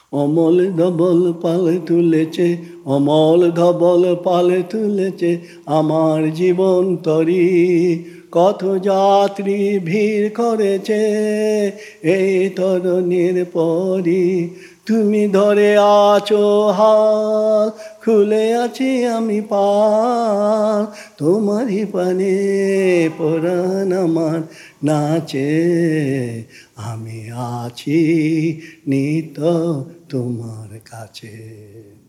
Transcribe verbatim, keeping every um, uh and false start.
অমল ধবল পালে তুলেছে, অমল ধবল পালে তুলেছে আমার জীবন তরী। কত যাত্রী ভিড় করেছে এই তরণীর পরী। তুমি ধরে আছো হাল, খুলে আছি আমি পাল, তোমারই পানে পরাণ আমার নাচে। আমি আছি নিত তোমার কাছে।